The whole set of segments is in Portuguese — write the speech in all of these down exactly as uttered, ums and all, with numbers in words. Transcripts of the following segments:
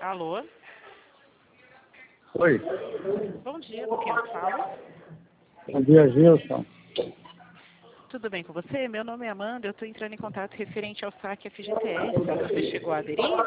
Alô? Oi. Bom dia, com quem eu falo? Bom dia, Gilson. Tudo bem com você? Meu nome é Amanda, eu estou entrando em contato referente ao saque F G T S. Você chegou a aderir?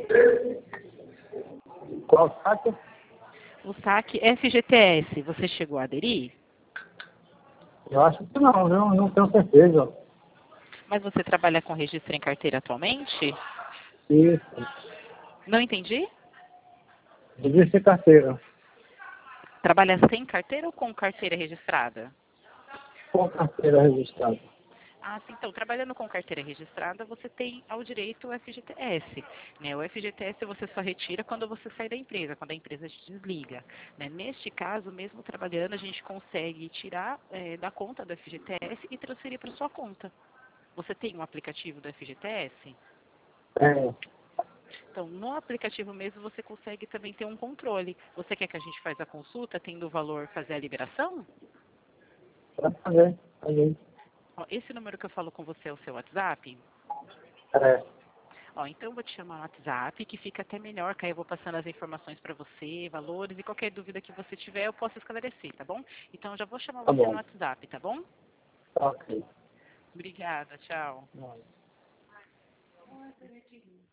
Qual saque? O saque F G T S, você chegou a aderir? Eu acho que não, viu? Não tenho certeza. Mas você trabalha com registro em carteira atualmente? Isso. Não entendi? Devia ser carteira. Trabalha sem carteira ou com carteira registrada? Com carteira registrada. Ah, sim, então, trabalhando com carteira registrada, você tem ao direito o F G T S. Né? O F G T S você só retira quando você sai da empresa, quando a empresa te desliga. Né? Neste caso, mesmo trabalhando, a gente consegue tirar eh, da conta do F G T S e transferir para sua conta. Você tem um aplicativo do F G T S? É. Então, no aplicativo mesmo, você consegue também ter um controle. Você quer que a gente faça a consulta, tendo o valor fazer a liberação? Pra fazer. Fazer. Ó, esse número que eu falo com você é o seu WhatsApp? É. Ó, então eu vou te chamar no WhatsApp, que fica até melhor, que aí eu vou passando as informações para você, valores, e qualquer dúvida que você tiver, eu posso esclarecer, tá bom? Então eu já vou chamar Tá você no bom. WhatsApp, tá bom? Tá ok. Obrigada, tchau. Vai.